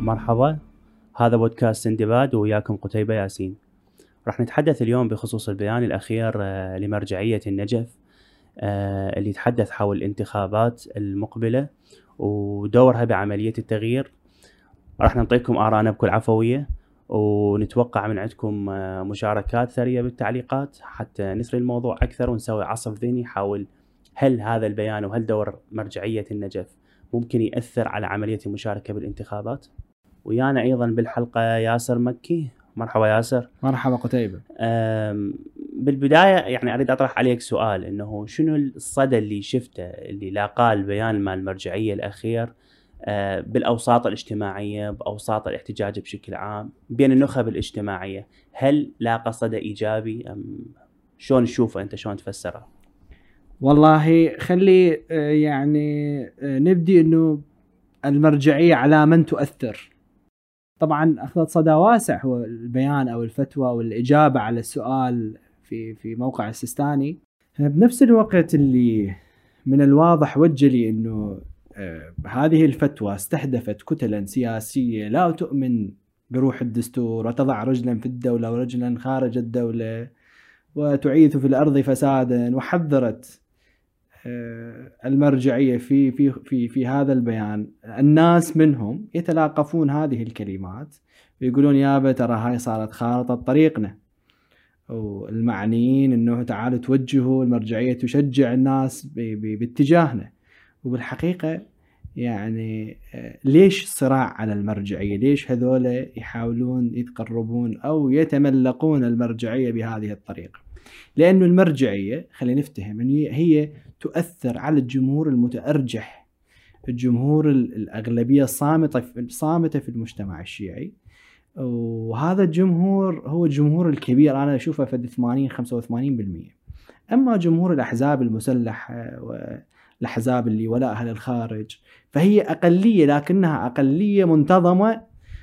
مرحبا، هذا بودكاست سندباد وياكم قتيبة ياسين. راح نتحدث اليوم بخصوص البيان الأخير لمرجعية النجف اللي يتحدث حول الانتخابات المقبلة ودورها بعملية التغيير. راح نعطيكم آراءنا بكل عفوية ونتوقع من عندكم مشاركات ثرية بالتعليقات حتى نسري الموضوع أكثر ونسوي عصف ذهني حول هل هذا البيان وهل دور مرجعية النجف ممكن يأثر على عملية المشاركة بالانتخابات. ويانا أيضا بالحلقة ياسر مكي. مرحبا ياسر. مرحبا قتيبة. بالبداية يعني أريد أطرح عليك سؤال، إنه شنو الصدى اللي شفته اللي لاقاه البيان مال المرجعية الأخير بالأوساط الاجتماعية، بأوساط الاحتجاج بشكل عام، بين النخب الاجتماعية؟ هل لاقى صدى إيجابي أم شلون تشوفه أنت، شلون تفسره؟ والله خلي نبدي إنه المرجعية على من تؤثر. طبعا أخذت صدى واسع هو البيان أو الفتوى والإجابة على السؤال في موقع السيستاني. بنفس الوقت اللي من الواضح وجلي إنه هذه الفتوى استهدفت كتلا سياسية لا تؤمن بروح الدستور وتضع رجلا في الدولة ورجلا خارج الدولة وتعيث في الأرض فسادا، وحذرت المرجعية في هذا البيان الناس منهم يتلاقفون هذه الكلمات ويقولون يابا ترى هاي صارت خارطة طريقنا، والمعنيين انه تعالوا توجهوا، المرجعية تشجع الناس باتجاهنا. وبالحقيقة يعني ليش الصراع على المرجعية؟ ليش هذول يحاولون يتقربون أو يتملقون المرجعية بهذه الطريقة؟ لأنه المرجعية خلينا نفتهم أن هي تؤثر على الجمهور المتأرجح، الجمهور الأغلبية الصامتة في المجتمع الشيعي، وهذا الجمهور هو الجمهور الكبير، أنا أشوفه في 80-85%. أما جمهور الأحزاب المسلحة والأحزاب اللي ولاءها للخارج فهي أقلية، لكنها أقلية منتظمة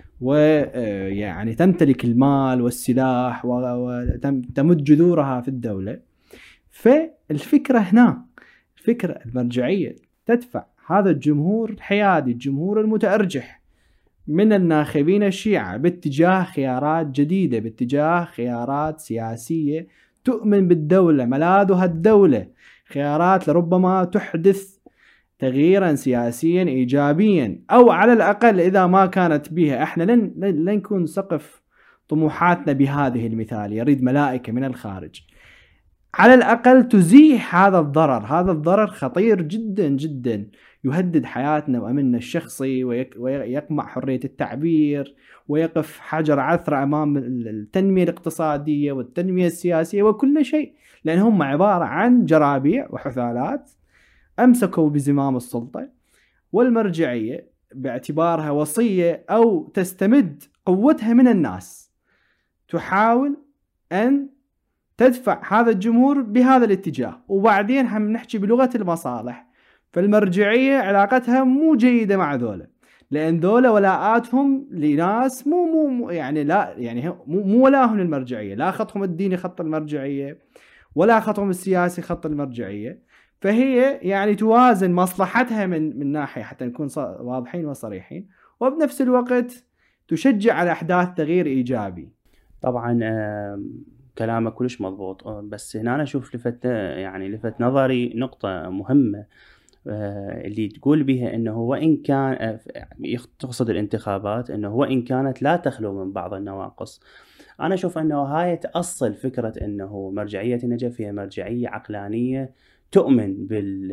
ويعني تمتلك المال والسلاح وتمد جذورها في الدولة. فالفكرة هنا الفكرة المرجعية تدفع هذا الجمهور الحيادي، الجمهور المتأرجح من الناخبين الشيعة باتجاه خيارات جديدة، باتجاه خيارات سياسية تؤمن بالدولة، ملاذها الدولة، خيارات لربما تحدث تغييرا سياسيا إيجابيا، أو على الأقل إذا ما كانت بها احنا لن نكون سقف طموحاتنا بهذه المثال، يريد ملائكة من الخارج، على الأقل تزيح هذا الضرر. هذا الضرر خطير جدا جدا، يهدد حياتنا وأمننا الشخصي ويقمع حرية التعبير ويقف حجر عثرة أمام التنمية الاقتصادية والتنمية السياسية وكل شيء، لأن هم عبارة عن جرابيع وحثالات أمسكوا بزمام السلطة. والمرجعية باعتبارها وصية أو تستمد قوتها من الناس تحاول أن تدفع هذا الجمهور بهذا الاتجاه. وبعدين هم نحكي بلغة المصالح، فالمرجعية علاقتها مو جيدة مع ذولا، لأن ذولا ولاءاتهم لناس مو يعني لا يعني مو ولاهم للمرجعية، لا خطهم الديني خط المرجعية ولا خطهم السياسي خط المرجعية. فهي يعني توازن مصلحتها من ناحية حتى نكون واضحين وصريحين، وبنفس الوقت تشجع على أحداث تغيير إيجابي. طبعا كلامك كلش مضبوط، بس هنا أنا أشوف لفت نظري نقطة مهمة اللي تقول بها أنه وإن كان تقصد الانتخابات، أنه وإن كانت لا تخلو من بعض النواقص. أنا أشوف أنه هاي تأصل فكرة أنه مرجعية النجف هي مرجعية عقلانية تؤمن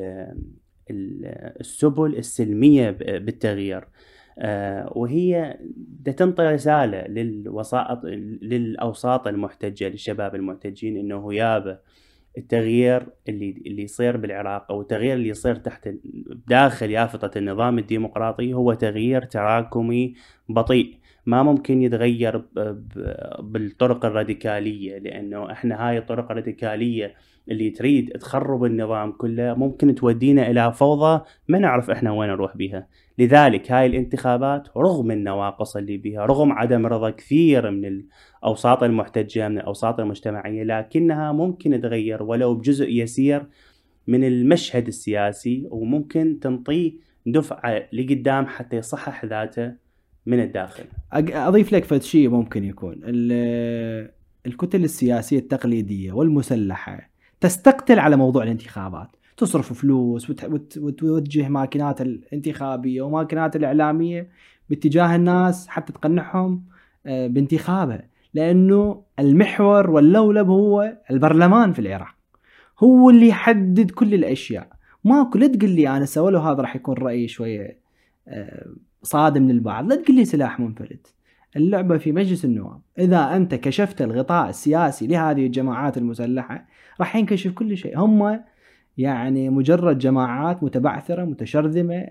بالسبل السلمية بالتغيير، وهي تنطي رسالة للأوساط المحتجة، للشباب المحتجين، إنه يابا التغيير اللي يصير بالعراق أو التغيير اللي يصير تحت داخل يافطة النظام الديمقراطي هو تغيير تراكمي بطيء، ما ممكن يتغير بالطرق الراديكالية، لأنه إحنا هاي الطرق الراديكالية اللي تريد تخرب النظام كله ممكن تودينا إلى فوضى ما نعرف إحنا وين نروح بها. لذلك هاي الانتخابات رغم النواقص اللي بها، رغم عدم رضا كثير من الأوساط المحتجة من الأوساط المجتمعية، لكنها ممكن تغير ولو بجزء يسير من المشهد السياسي، وممكن تنطيه دفعة لقدام حتى يصحح ذاته من الداخل. أضيف لك فد شيء ممكن يكون الكتل السياسية التقليدية والمسلحة تستقتل على موضوع الانتخابات، تصرف فلوس وتوجه ماكينات الانتخابية وماكينات الإعلامية باتجاه الناس حتى تقنعهم بانتخابه، لأنه المحور واللولب هو البرلمان في العراق، هو اللي يحدد كل الأشياء. ماكو، لا تقول لي أنا سوالو هذا راح يكون رأي شوية صادم للبعض، لا تقول لي سلاح منفلت. اللعبة في مجلس النواب، إذا أنت كشفت الغطاء السياسي لهذه الجماعات المسلحة راح ينكشف كل شيء. هم يعني مجرد جماعات متبعثرة متشرذمة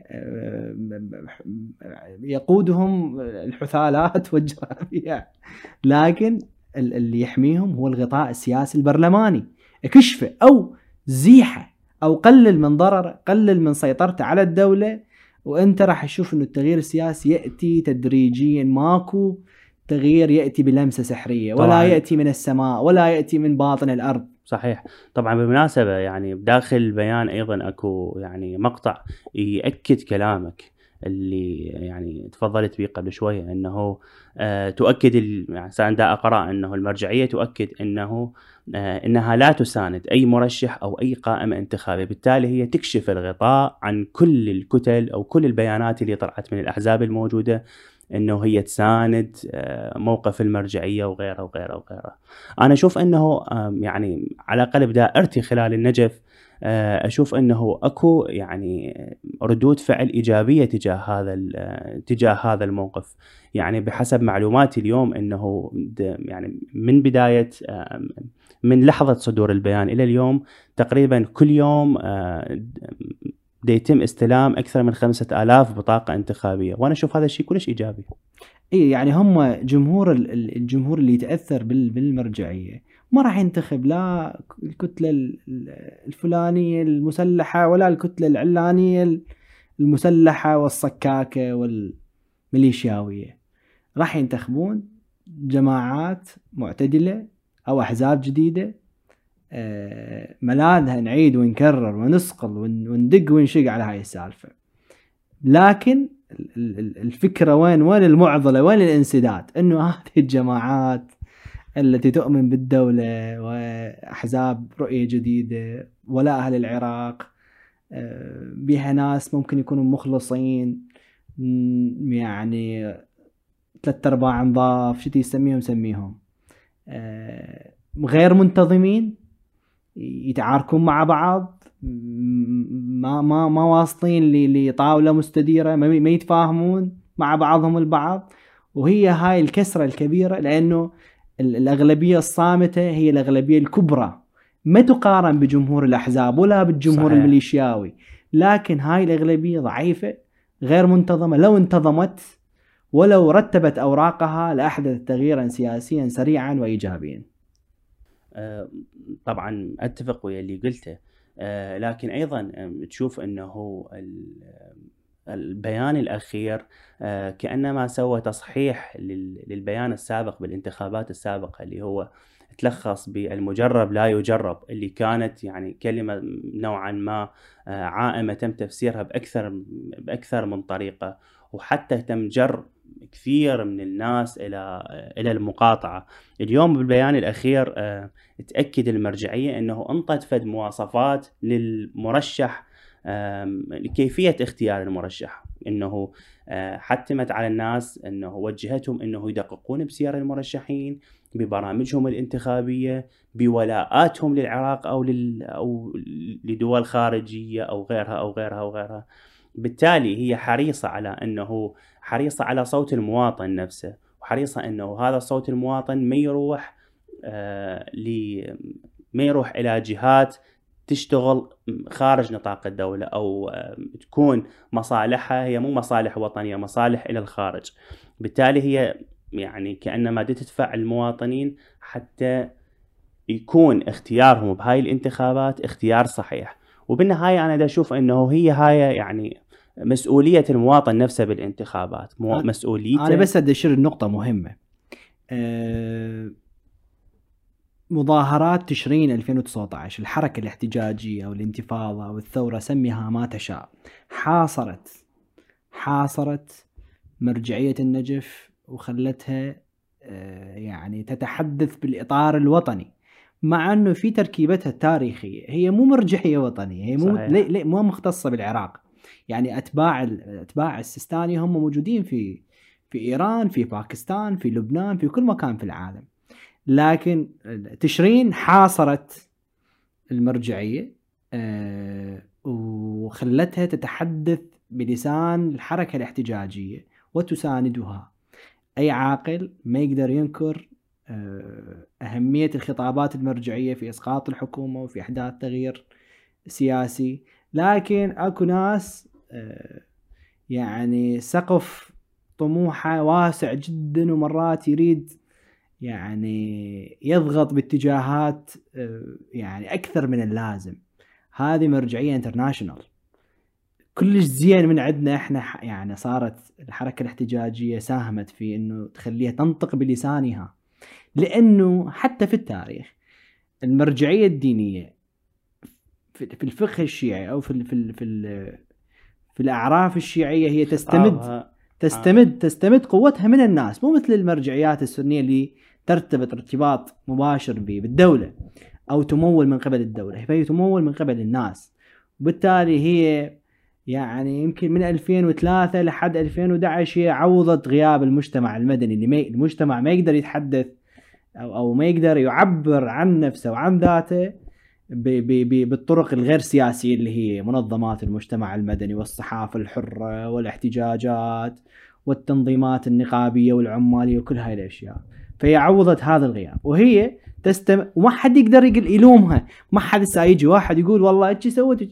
يقودهم الحثالات والجرابيع، لكن اللي يحميهم هو الغطاء السياسي البرلماني. كشفه أو زيحه أو قلل من ضرره، قلل من سيطرته على الدولة، وانت راح تشوف انه التغيير السياسي يأتي تدريجيا. ماكو تغيير يأتي بلمسة سحرية، ولا يأتي من السماء ولا يأتي من باطن الأرض. صحيح. طبعا بالمناسبة يعني بداخل البيان أيضا أكو يعني مقطع يأكد كلامك اللي يعني تفضلت به قبل شوية، أنه تؤكد يعني سأندا أقرأ أنه المرجعية تؤكد أنه أنها لا تساند أي مرشح أو أي قائمة انتخابية، بالتالي هي تكشف الغطاء عن كل الكتل أو كل البيانات اللي طلعت من الأحزاب الموجودة انه هي تساند موقف المرجعيه وغيره وغيره وغيره. انا اشوف انه يعني على قلب دائرتي خلال النجف اشوف انه اكو يعني ردود فعل ايجابيه تجاه هذا الموقف. يعني بحسب معلوماتي اليوم انه يعني من بدايه من لحظه صدور البيان الى اليوم تقريبا كل يوم يتم استلام أكثر من 5000 بطاقة انتخابية، وأنا أشوف هذا الشيء كلش إيجابي. إيه يعني هم الجمهور اللي يتأثر بالمرجعية ما راح ينتخب لا الكتلة الفلانية المسلحة ولا الكتلة العلانية المسلحة والصكاكة والميليشياوية، راح ينتخبون جماعات معتدلة أو أحزاب جديدة ملاذها نعيد ونكرر ونسقل وندق ونشق على هاي السالفة. لكن الفكرة وين المعضلة، وين الانسداد؟ انه هذه الجماعات التي تؤمن بالدولة وأحزاب رؤية جديدة ولا أهل العراق بها ناس ممكن يكونوا مخلصين، يعني 3/4 نضاف شتي يسميهم غير منتظمين، يتعاركون مع بعض، ما واصلين لطاولة مستديرة، ما يتفاهمون مع بعضهم البعض. وهي هاي الكسرة الكبيرة، لأنه الأغلبية الصامتة هي الأغلبية الكبرى، ما تقارن بجمهور الأحزاب ولا بالجمهور صحيح. الميليشياوي، لكن هاي الأغلبية ضعيفة غير منتظمة، لو انتظمت ولو رتبت أوراقها لأحدث تغييرا سياسيا سريعا وإيجابيا. طبعا أتفق ويا اللي قلته، لكن أيضا تشوف أنه البيان الأخير كأنما سوى تصحيح للبيان السابق بالانتخابات السابقة، اللي هو تلخص بالمجرب لا يجرب، اللي كانت يعني كلمة نوعا ما عائمة تم تفسيرها بأكثر من طريقة، وحتى تم جر كثير من الناس إلى المقاطعة. اليوم بالبيان الأخير تأكد المرجعية أنه انطت فد مواصفات للمرشح، كيفية اختيار المرشح، أنه حتمت على الناس، أنه وجهتهم أنه يدققون بسير المرشحين، ببرامجهم الانتخابية، بولاءاتهم للعراق أو لدول خارجية أو غيرها. بالتالي هي حريصة على صوت المواطن نفسه، وحريصة أنه هذا صوت المواطن ما يروح إلى جهات تشتغل خارج نطاق الدولة، أو تكون مصالحها هي مو مصالح وطنية، مصالح إلى الخارج. بالتالي هي يعني كأنما تدفع المواطنين حتى يكون اختيارهم بهاي الانتخابات اختيار صحيح. وبالنهاية أنا دا أشوف أنه هاي يعني مسؤولية المواطن نفسه بالانتخابات، مسؤوليته. أنا بس أدشر النقطة مهمة. مظاهرات تشرين 2019، الحركة الاحتجاجية أو الانتفاضة أو الثورة، سميها ما تشاء، حاصرت مرجعية النجف وخلتها يعني تتحدث بالإطار الوطني، مع أنه في تركيبتها التاريخية هي مو مرجعية وطنية، هي مو مختصة بالعراق. يعني أتباع السيستاني هم موجودين في إيران، في باكستان، في لبنان، في كل مكان في العالم، لكن تشرين حاصرت المرجعية وخلتها تتحدث بلسان الحركة الاحتجاجية وتساندها. أي عاقل ما يقدر ينكر أهمية الخطابات المرجعية في إسقاط الحكومة وفي إحداث تغيير سياسي، لكن أكو ناس يعني سقف طموحه واسع جدا، ومرات يريد يعني يضغط باتجاهات يعني أكثر من اللازم. هذه مرجعية انترناشنال كلش زين من عندنا احنا. يعني صارت الحركة الاحتجاجية ساهمت في انه تخليها تنطق بلسانها، لانه حتى في التاريخ المرجعية الدينية في الفقه الشيعي او في الاعراف الشيعية هي تستمد قوتها من الناس، مو مثل المرجعيات السنية اللي ترتبط ارتباط مباشر بالدولة او تمول من قبل الدولة، فهي تمول من قبل الناس. وبالتالي هي يعني يمكن من 2003 لحد 2011 هي عوضت غياب المجتمع المدني، اللي المجتمع ما يقدر يتحدث أو ما يقدر يعبر عن نفسه وعن ذاته بالطرق الغير سياسية اللي هي منظمات المجتمع المدني والصحافة الحرة والاحتجاجات والتنظيمات النقابية والعمالية وكل هاي الأشياء. فهي عوضت هذا الغياب، وهي وما حد يقدر يلومها. ما حد سيجي واحد يقول والله ايش سوت.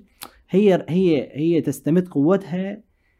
هي تستمد قوتها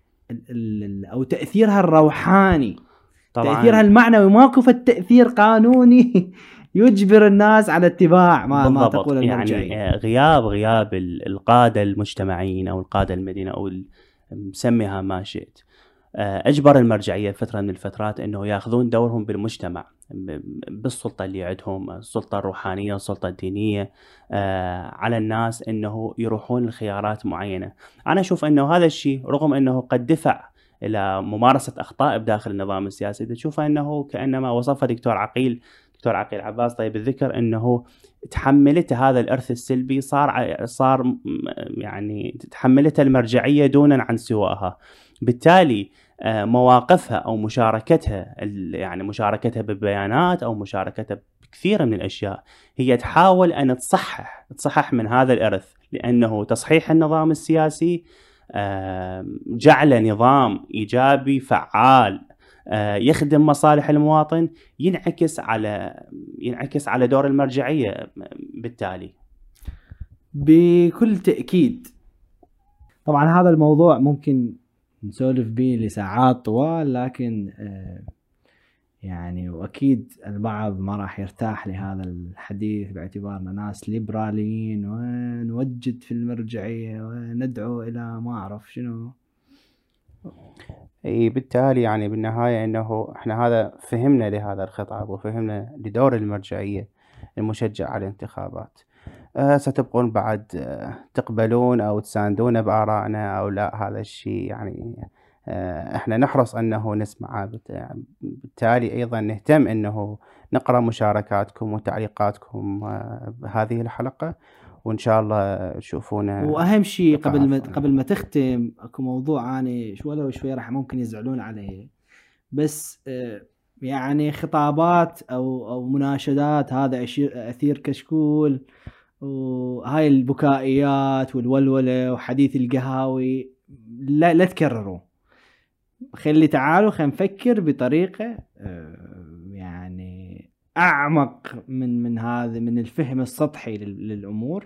او تاثيرها الروحاني، طبعاً تاثيرها المعنوي. ماكو تاثير قانوني يجبر الناس على اتباع ما تقول المرجعية. يعني غياب القاده المجتمعيين او القاده المدنيين او مسميها ما شئت، اجبر المرجعيه فتره من الفترات انه ياخذون دورهم بالمجتمع بالسلطه اللي عندهم، السلطه الروحانيه، السلطه الدينيه، على الناس انه يروحون لخيارات معينه. انا اشوف انه هذا الشيء رغم انه قد دفع الى ممارسه اخطاء بداخل النظام السياسي، تشوف انه كانما وصفه دكتور عقيل عباس طيب الذكر، انه تحملته هذا الارث السلبي، صار يعني تحملته المرجعيه دونا عن سواها. بالتالي مواقفها او مشاركتها، يعني مشاركتها بالبيانات او مشاركتها بكثير من الاشياء، هي تحاول ان تصحح من هذا الارث، لانه تصحيح النظام السياسي جعل نظام ايجابي فعال يخدم مصالح المواطن، ينعكس على دور المرجعيه. بالتالي بكل تاكيد طبعا هذا الموضوع ممكن نسولف به لساعات طوال، لكن يعني واكيد البعض ما راح يرتاح لهذا الحديث باعتبارنا ناس ليبراليين ونوجد في المرجعية وندعو الى ما اعرف شنو. بالتالي يعني بالنهاية انه احنا هذا فهمنا لهذا الخطاب وفهمنا لدور المرجعية المشجع على الانتخابات. ستبقون بعد تقبلون او تساندون بآرائنا او لا، هذا الشيء يعني احنا نحرص انه نسمعه. بالتالي ايضا نهتم انه نقرأ مشاركاتكم وتعليقاتكم بهذه الحلقة، وان شاء الله تشوفونا. واهم شيء قبل ما تختم، اكو موضوع انا ولو شوي راح ممكن يزعلون عليه، بس يعني خطابات او مناشدات هذا اثير كشكول وهاي البكائيات والولولة وحديث القهاوي لا تكرروا. تعالوا نفكر بطريقة يعني أعمق من هذا، من الفهم السطحي للأمور.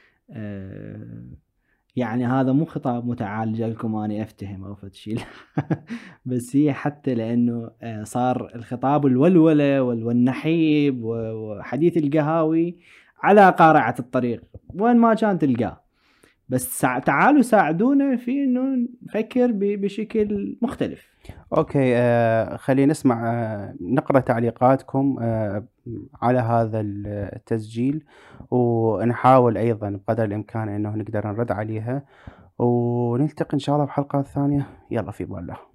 يعني هذا مو خطاب متعالج لكم أنا أفتهم أو فتشيل بس هي حتى لأنه صار الخطاب الولولة والنحيب وحديث القهاوي على قارعة الطريق وين ما كان تلقاه. بس تعالوا ساعدونا في انه نفكر بشكل مختلف. اوكي، خلينا نسمع نقرأ تعليقاتكم على هذا التسجيل، ونحاول ايضا بقدر الامكان انه نقدر نرد عليها، ونلتقي ان شاء الله بحلقات ثانية. يلا في بالله.